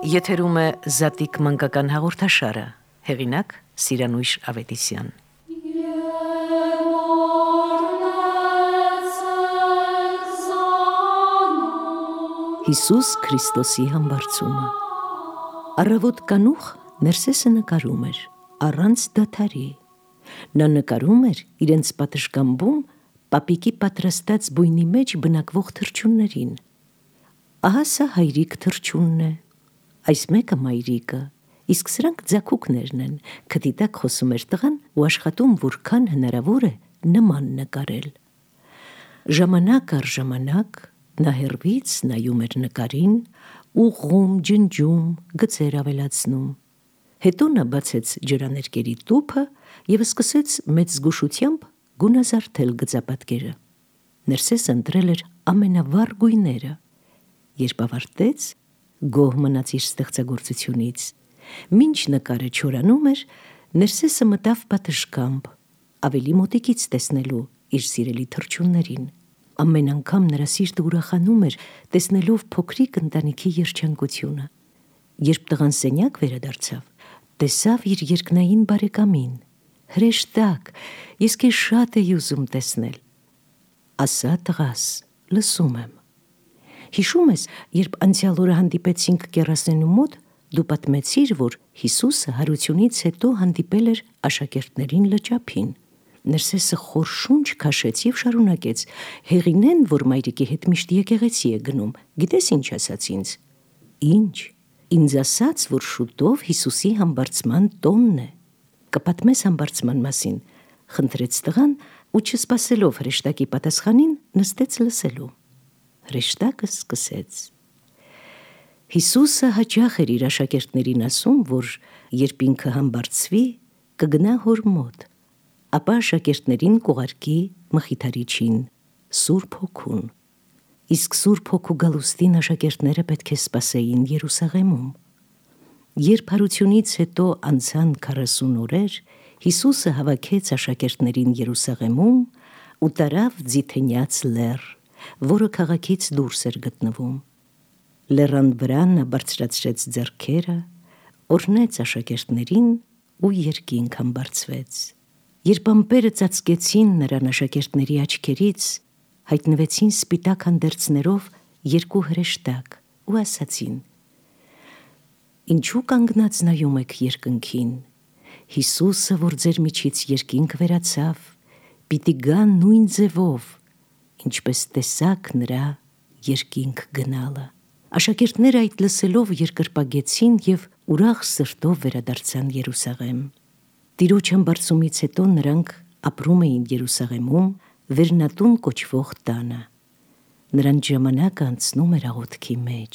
Եթերում է Զատիկ մանկական հաղորդաշարը, հեղինակ Սիրանույշ Ավետիսյան։ Հիսուս Քրիստոսի համբարձումը։ Առավոտ կանուխ Ներսեսը նկարում էր, առանց դադարի։ Նա նկարում էր իրենց պատշգամբում պապիկի պատրաստած բույնի մեջ բնակվող թռչուններին։ Ահա սա հայրիկ թռչունն է, այս մեկը մայրիկը, իսկ սրանք ձագուկներն են, քթի տակ խոսում էր տղան ու աշխատում որքան հնարավոր է նման նկարել։ Ժամանակ առ ժամանակ նա հեռվից նայում էր նկարին, ուղղում, ջնջում, գծեր ավելացնում։ Հետո նա բացեց ջրաներկերի տուփը և սկսեց մեծ զգուշությամբ գունազարդել գծապատկերը։ Ներսեսը ընտրել էր ամենավառ գույները։ Երբ ավարտեց, գոհ մնաց իր ստեղծագործությունից։ Մինչ նկարը չորանում էր, Ներսեսը մտավ պատշգամբ, ավելի մոտիկից տեսնելու իր սիրելի թռչուններին։ Ամեն անգամ նրա սիրտը ուրախանում էր, տեսնելով փոքրիկ ընտանիքի երջանկությունը։ Երբ տղան սենյակ վերադարձավ, տեսավ իր երկնային բարեկամին։ «Հրեշտակ, ես քեզ շատ էի ուզում տեսնել»։ «Ասա, տղաս, լսում եմ»։ Հիշում ես, երբ անցյալ օրը հանդիպեցինք կեռասենու մոտ, դու պատմեցիր, որ Հիսուսը հարությունից հետո հանդիպել էր աշակերտներին լճափին։ Ներսեսը խոր շունչ քաշեց և շարունակեց. «Հեղինեն, որ մայրիկի հետ միշտ եկեղեցի է գնում, գիտես ինչ ասաց ինձ»։ «Ինչ»։ «Ինձ ասաց, որ շուտով Հիսուսի համբարձման տոնն է»։ «Կպատմես համբարձման մասին»։ Խնդրեց տղան ու չսպասելով հրեշտակի պատասխանին, նստեց լսելու։ Հրեշտակը սկսեց. Հիսուսը հաճախ էր իր աշակերտներին ասում, որ երբ ինքը համբարձվի, կգնա հոր մոտ, ապա աշակերտներին կուղարկի Մխիթարիչին, Սուրբ Հոգուն։ Իսկ Սուրբ Հոգու գալուստին աշակերտները պետք է սպասեին Երուսաղեմում։ Երբ հարությունից հետո անցան 40 օրեր, Հիսուսը հավաքեց աշակերտներին Երուսաղեմում ու տարավ Ձիթենյաց լեռ, որը քաղաքից դուրս էր գտնվում։ Լեռան վրա նա բարձրացրեց ձեռքերը, օրհնեց աշակերտներին ու երկինք համբարձվեց։ Երբ ամպերը ծածկեցին նրան աշակերտների աչքերից, հայտնվեցին սպիտակ հանդերձներով երկու հրեշտակ ու ասացին. «Ինչու կանգնած նայում եք երկնքին, Հիսուսը, որ ձեր միջից երկինք վերացավ, պիտի գա նույն ձևով, ինչպես տեսաք նրա երկինք գնալը»։ Աշակերտները այդ լսելով երկրպագեցին և ուրախ սրտով վերադարձան Երուսաղեմ։ Տիրոջ համբարձումից հետո նրանք ապրում էին Երուսաղեմում Վերնատուն կոչվող տանը։ Նրանց ժամանակը անցնում էր աղոթքի մեջ։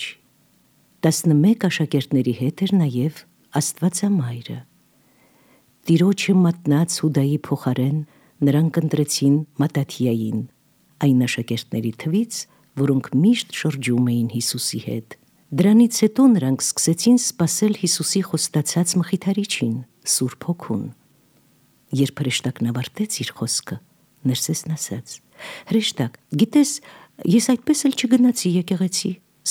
11 աշակերտների հետ էր նաև Աստվածամայրը։ Տիրոջը մատնած Հուդայի փոխարեն նրանք ընտրեցին Մատաթիային, այն աշակերտների թվից, որոնք միշտ շրջում էին Հիսուսի հետ։ Դրանից հետո նրանք սկսեցին սպասել Հիսուսի խոստացած Մխիթարիչին, Սուրբ Հոգուն։ Երբ հրեշտակն ավարտեց իր խոսքը, Ներսեսն ասաց. «Հրեշտակ, գիտես, ես այդպես էլ չգնացի եկեղեցի,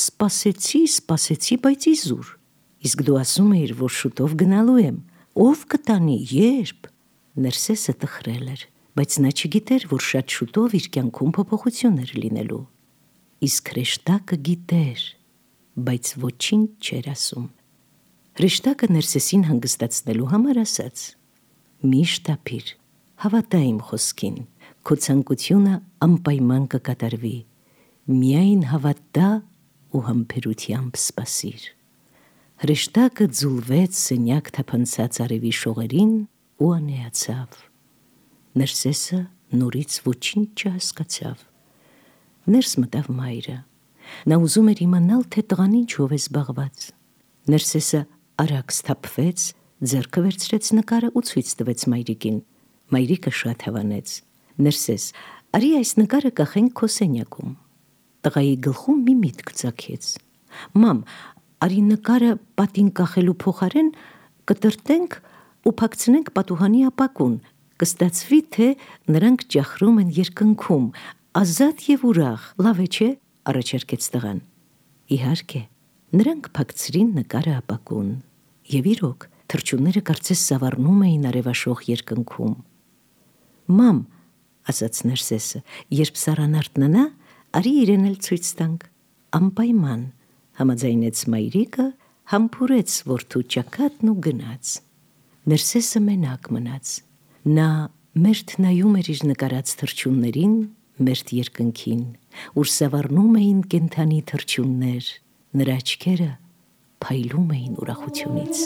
սպասեցի, բայց իզուր։ Իսկ դու ասում էիր, որ շուտով գնալու եմ, ով կտանի, երբ»։ Ներսեսը տխրել էր, բայց նա չգիտեր, որ շատ շուտով իր կյանքում փոփոխություն էր լինելու։ Իսկ հրեշտակը գիտեր, բայց ոչինչ չէր ասում։ Հրեշտակը Ներսեսին հանգստացնելու համար ասաց. «Մի շտապիր, հավատա իմ խոսքին, քո ցանկությունը անպայման կկատարվի, միայն հավատա ու համբերությամբ սպասիր»։ Հրեշտակը ձուլվեց սենյակ թափանցած արևի շողերին ու անեացավ։ Ներսեսը նորից ոչինչ չհասկացավ։ Ներս մտավ մայրը։ Նա ուզում էր իմանալ, թե տղան ինչով է զբաղված։ Ներսեսը արագ սթափվեց, ձեռքը վերցրեց նկարը ու ցույց տվեց մայրիկին։ Մայրիկը շատ հավանեց. «Ներսես, արի այս նկարը կախենք քո սենյակում»։ Տղայի գլխում մի միտք ծագեց. «Մամ, արի նկարը պատին կախելու փոխարեն կտրտենք ու փակցնենք պատուհանի ապակուն, կստացվի, թե նրանք ճախրում են երկնքում, ազատ և ուրախ, լավ է, չէ՞», առաջարկեց տղան։ Իհարկե, Նրանք փակցրին նկարը ապակուն, եւ իրոք թռչունները կարծես սավառնում էին արևաշող երկնքում։ «Մամ», ասաց Ներսեսը, «երբ Սարան արթնանա, արի իրեն էլ ցույց տանք»։ «Անպայման», համաձայնեց մայրիկը, համբուրեց որդու ճակատն ու գնաց։ Ներսեսը մենակ մնաց։ Նա մերթ նայում էր իր նկարած թռչուններին, մերթ երկնքին, ուր սավառնում էին կենդանի թռչուններ, նրա աչքերը փայլում էին ուրախությունից։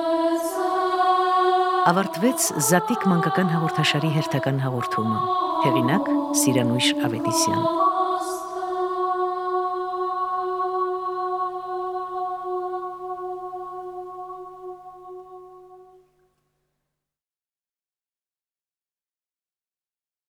Ավարտվեց Զատիկ մանկական հաղորդաշարի հերթական հաղորդումը։ Հեղինակ՝ Սիրանույշ Ավետիսյան։